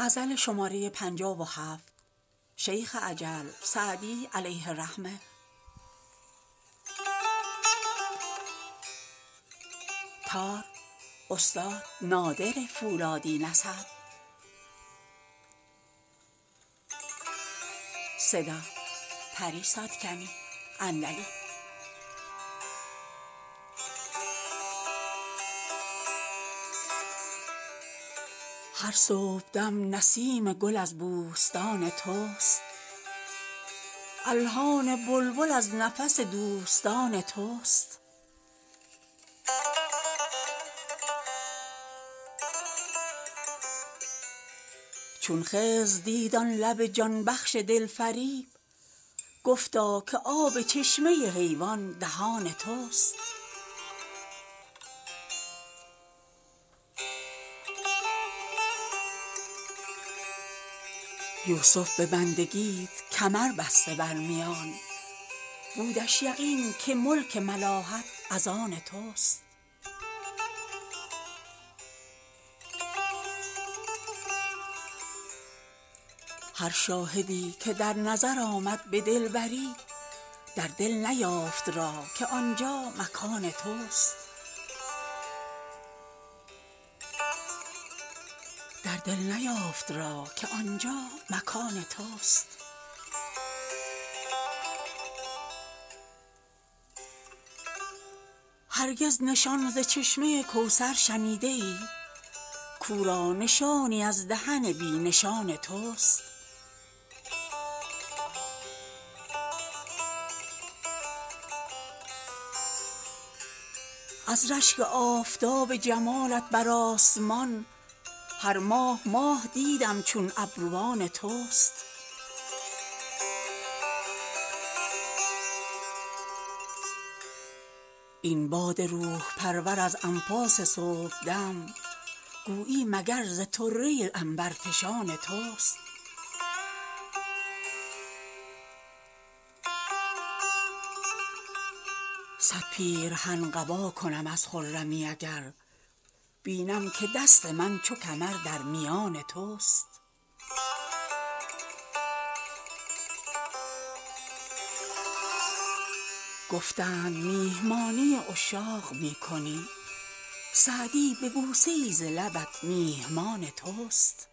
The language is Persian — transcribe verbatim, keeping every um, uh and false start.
غزل شماره پنجاه و هفت شیخ عجل سعدی علیه الرحمه. تار استاد نادر فولادی نسب. صدا پری ساتکنی اندلی. هر صبحدم نسیم گل از بوستان توست، الحان بلبل از نفس دوستان توست. چون خضر دید آن لب جان بخش دلفریب، گفتا که آب چشمه حیوان دهان توست. یوسف به بندگیت کمر بسته بر میان، بودش یقین که ملک ملاحت از آن توست. هر شاهدی که در نظر آمد به دلبری، در دل نیافت راه که آنجا مکان توست. در دل نیافت راه که آنجا مکان توست. هرگز نشان ز چشمه کوثر شنیده ای، کو را نشانی از دهن بی نشان توست. از رشک آفتاب جمالت بر آسمان، هر ماه ماه دیدم چون ابروان توست. این باد روح پرور از انفاس صبحدم، گویی مگر ز طره عنبرفشان توست. صد پیرهن قبا کنم از خرمی اگر، بینم که دست من چو کمر در میان توست. گفتند میهمانی عشاق می کنی، سعدی به بوسه ای ز لبت میهمان توست.